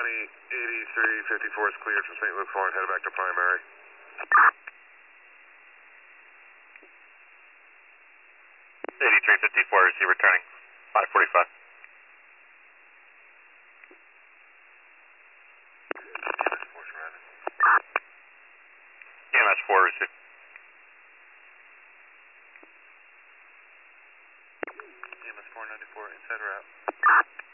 8354 is cleared from St. Luke's Horn, headed back to primary. 8354, is he returning? 545. EMS 4 received. EMS 494, inside route.